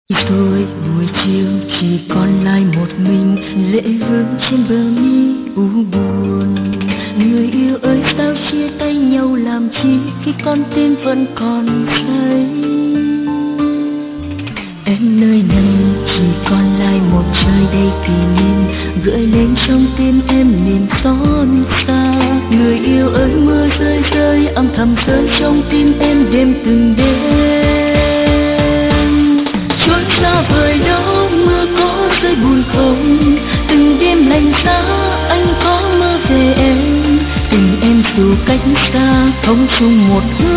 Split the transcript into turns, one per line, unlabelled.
Rồi buổi chiều chỉ còn lại một mình, lệ rơi trên bờ mi u buồn. Người yêu ơi sao chia tay nhau làm chi khi con tim vẫn còn say. Em nơi này chỉ còn lại một trời đầy kỷ niệm, gợi lên trong tim em niềm xót xa. Người yêu ơi mưa rơi rơi âm thầm rơi trong tim em đêm từng đêm. Trốn xa vời đó mưa có rơi buồn không, từng đêm lạnh giá anh có mơ về em. Tình em dù cách xa không chung một hướng.